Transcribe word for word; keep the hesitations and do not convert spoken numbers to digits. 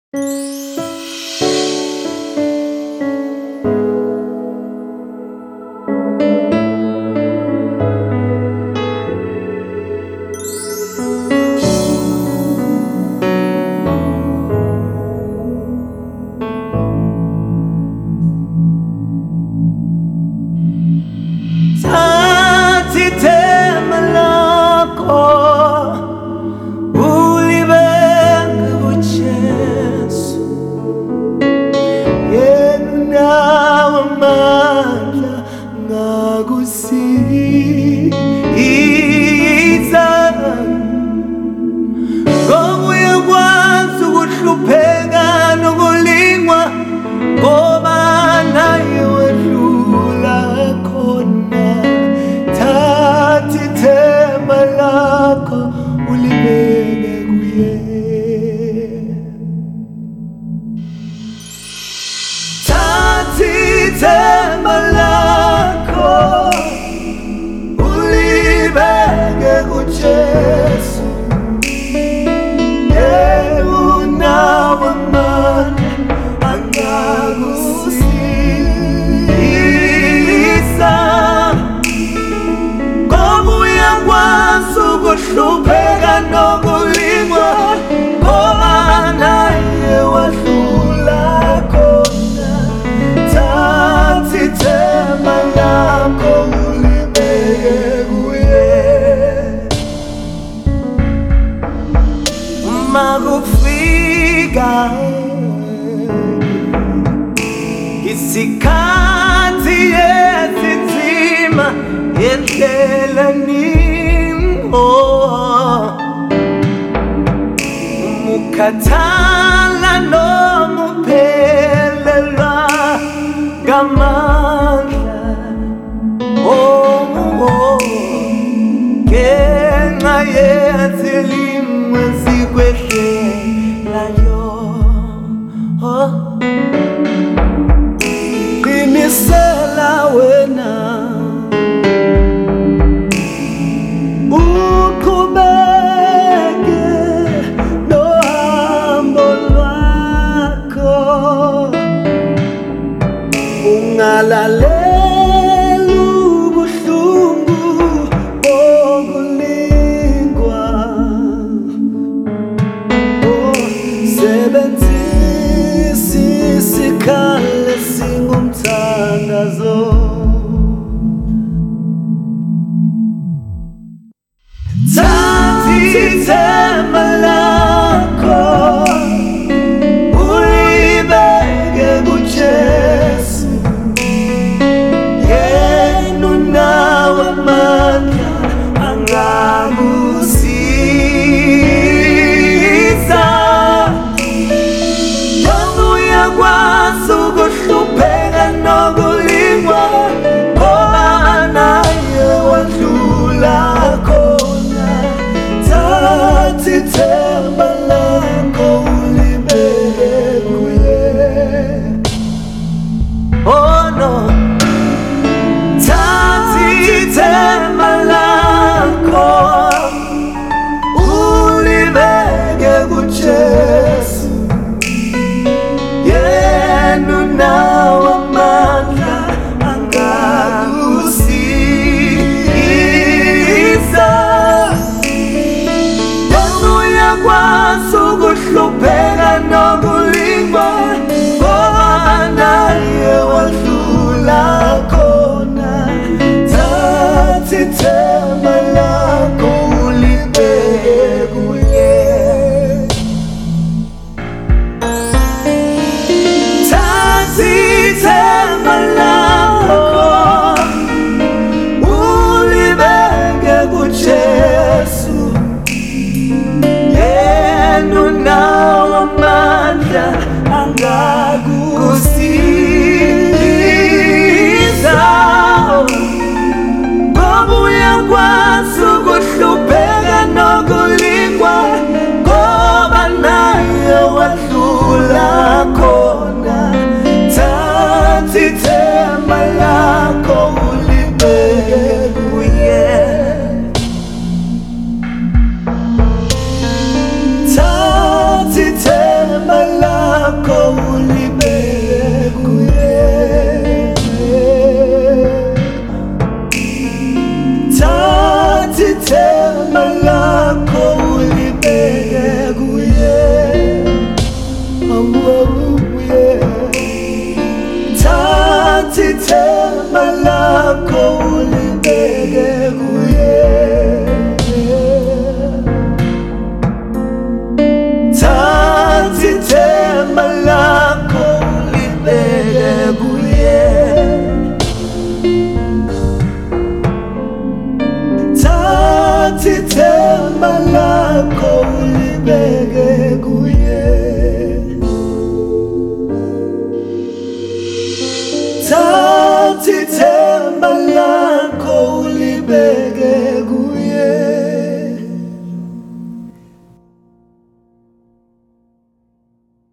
Isikhathi esinzima endleleni umukhathala noma uphelelwa ngamandla ngenxa yezilimo ezikwehlelayo. Qinisela wena uqhubeke nohambo lwakho, ungalalela ubuhlungu bokulingwa. Sebenzisa isikhali singumthandazo, thatha ithemba lakho ulibeke kuJesu, yena unawo amandla angakusiza. Noma uyakwazi ukuhlupheka nokulingwa, ngoba naye wadlula khona. Thatha ithemba lakho ulibeke kuye. Oh no, thatha ithemba lakho ulibeke kuJesu, yena unawo amandla angakusiza. Noma uyakwazi ukuhlupheka nokulingwa, ngoba naye wadlula khona. Thatha ithemba lakho ulibeke kuye. Thatha ithemba lakho ulibeke kuJesu, yena unawo amandla angakusiza. Ngoba uyakwazi ukuhlupheka nokulingwa, ngoba naye wadlula khona. Thatha ithemba kwakho